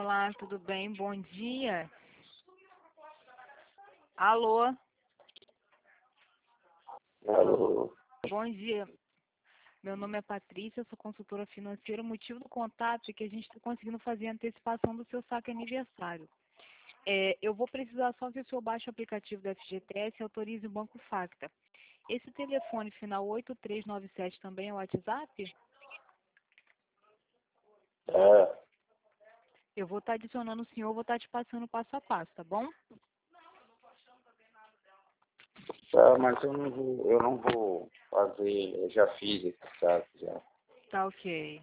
Olá, tudo bem? Bom dia. Alô, Alô, bom dia. Meu nome é Patrícia, eu sou consultora financeira. O motivo do contato é que a gente está conseguindo fazer a antecipação do seu saque aniversário. Eu vou precisar só que o senhor baixe o aplicativo da FGTS e autorize o Banco Facta. Esse telefone final 8397 também é o WhatsApp? é, Eu vou estar adicionando o senhor, vou estar te passando passo a passo, tá bom? tá, mas eu não vou fazer, eu já fiz esse caso já. Tá ok.